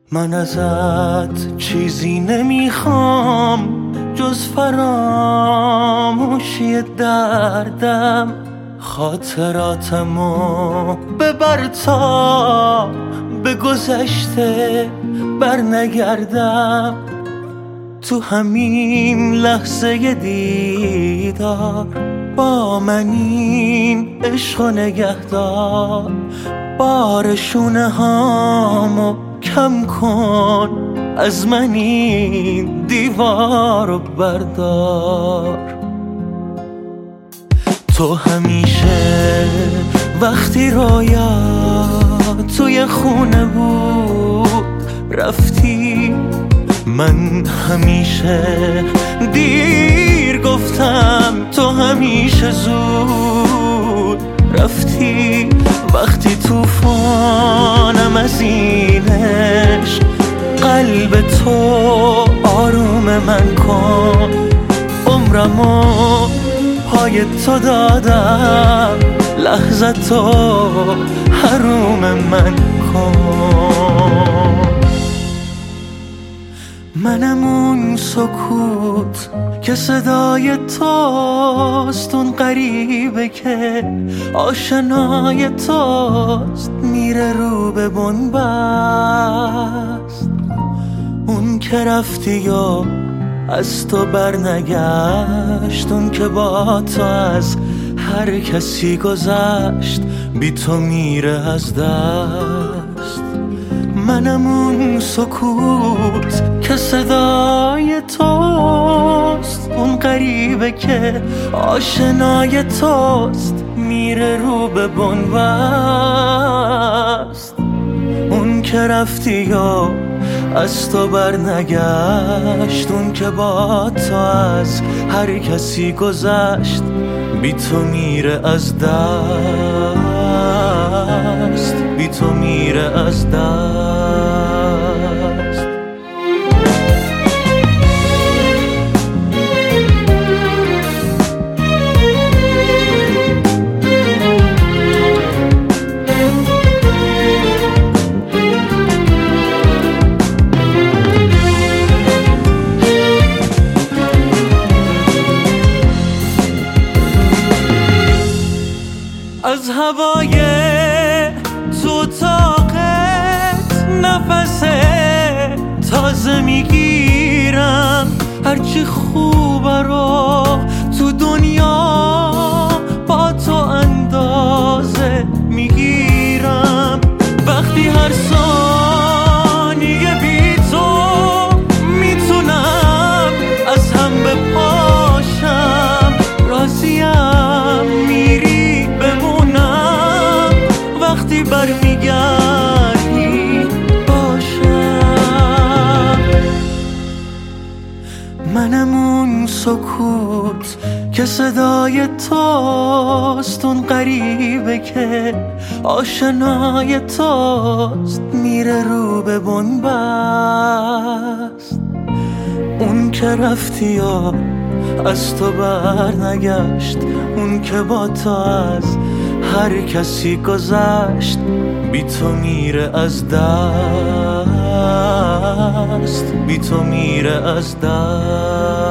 من ازت چیزی نمیخوام جز فراموشی دردم، خاطراتمو ببر تا به گذشته بر نگردم. تو همین لحظه دیدار با من این عشق و نگهدار، بار شونه هامو کم کن، از من این دیوارو بردار. تو همیشه وقتی رویا توی خونه بود رفتی، من همیشه دیر گفتم تو همیشه زود رفتی. وقتی توفانم از این عشق، قلب تو آروم من کن، عمرمو پای تو دادم، لحظه تو حروم من کن. منم اون سکوت که صدای توست، اون غریبه که آشنای توست، میره رو به بنبست. اون که رفتی و از تو برنگشت، اون که با تو از هر کسی گذشت، بی تو میره از دست. منم اون سکوت که صدای توست، اون غریبه که آشنای توست، میره رو به بنبست. اون که رفتی و از تو برنگشت، اون که با تو از هر کسی گذشت، بی تو میره از دست، بی تو میره از دست. از هوای تو طاقت نفس تازه میگیرم، هرچی خوبه رو تو دنیا با تو اندازه میگیرم. وقتی هر ثانیه بی تو میتونم از هم بپاشم، راضیم میری بمونم، وقتی برمیگردی باشم. منم اون سکوت که صدای توست، اون غریبه که آشنای توست، میره رو به بنبست. اون که رفتی و از تو برنگشت، اون که با تو از هر کسی گذشت، بی تو میره از دست، بی تو میره از دست.